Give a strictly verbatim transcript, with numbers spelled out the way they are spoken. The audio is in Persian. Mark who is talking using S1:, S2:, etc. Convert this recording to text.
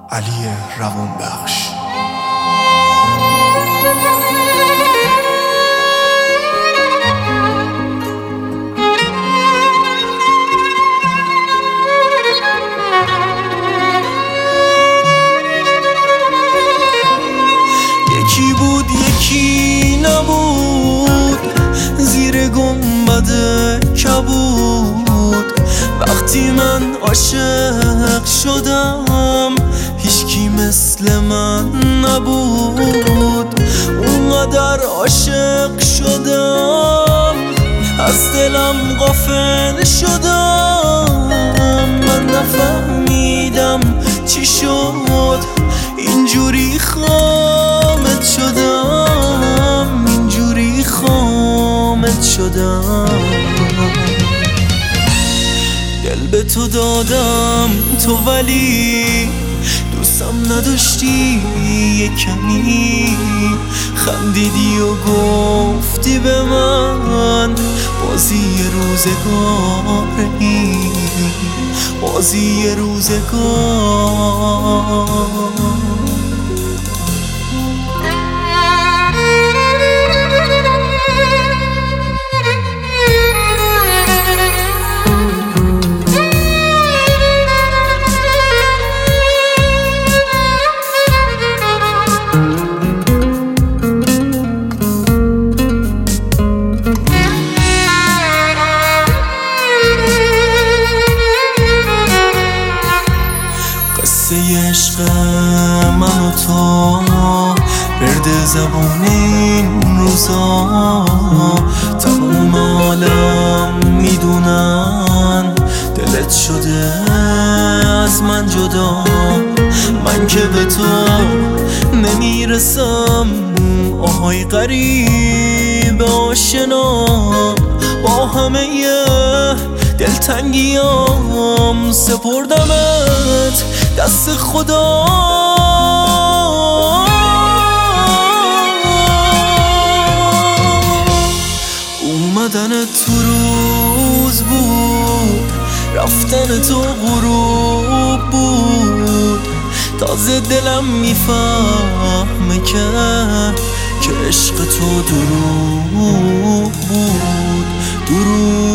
S1: علی روانبخش.
S2: یکی بود یکی نبود، زیر گنبد کبود. وقتی من عاشق شدم هیچکی مثل من نبود. اونقدر عاشق شدم از دلم غافل شدم. من نفهمیدم چی شد، اینجوری خامت شدم، اینجوری خامت شدم. دل به تو دادم تو ولی دوستم نداشتی، یه کمی خندیدی و گفتی به من بازی روزگاری، بازی روزگار. قصه عشق من و تو برد زبون این روزا، تموم عالم میدونن دلت شده از من جدا. من که به تو نمیرسم، آهای غریب آشنا، با همه دلتنگیام سپردمت دست خدا. اومدن تو روز بود، رفتن تو غروب بود. تازه دلم میفهمه که که عشق تو دروغ بود، دروغ.